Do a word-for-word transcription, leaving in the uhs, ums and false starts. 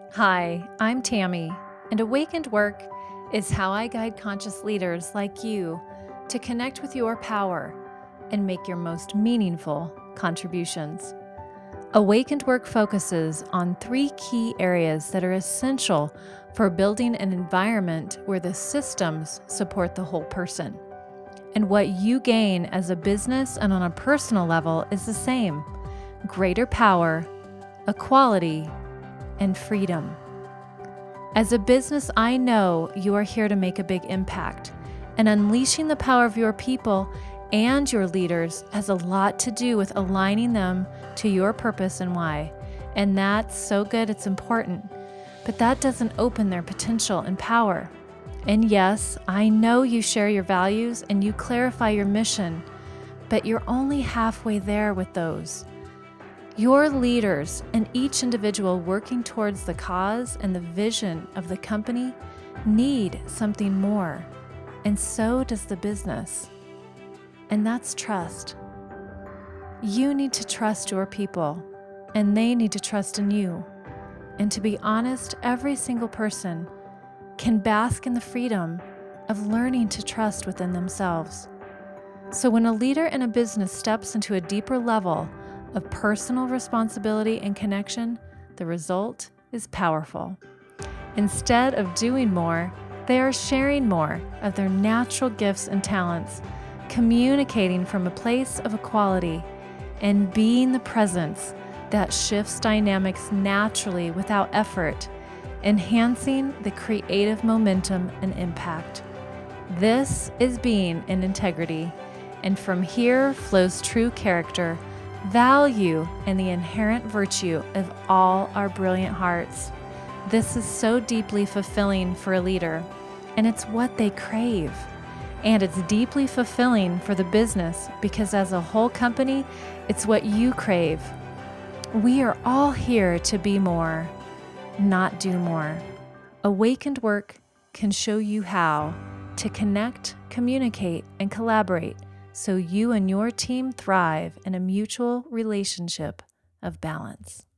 Hi, I'm Tammy, and Awakened Work is how I guide conscious leaders like you to connect with your power and make your most meaningful contributions. Awakened Work focuses on three key areas that are essential for building an environment where the systems support the whole person. And what you gain as a business and on a personal level is the same: greater power, equality, and freedom. As a business, I know you are here to make a big impact, and unleashing the power of your people and your leaders has a lot to do with aligning them to your purpose and why. And that's so good, it's important. But that doesn't open their potential and power. And yes, I know you share your values and you clarify your mission, but you're only halfway there with those. Your leaders and each individual working towards the cause and the vision of the company need something more, and so does the business. And that's trust. You need to trust your people, and they need to trust in you. And to be honest, every single person can bask in the freedom of learning to trust within themselves. So when a leader in a business steps into a deeper level of personal responsibility and connection, the result is powerful. Instead of doing more, they are sharing more of their natural gifts and talents, communicating from a place of equality, and being the presence that shifts dynamics naturally without effort, enhancing the creative momentum and impact. This is being in integrity, and from here flows true character, value, and the inherent virtue of all our brilliant hearts. This is so deeply fulfilling for a leader, and it's what they crave. And it's deeply fulfilling for the business because as a whole company, it's what you crave. We are all here to be more, not do more. Awakened Work can show you how to connect, communicate, and collaborate so you and your team thrive in a mutual relationship of balance.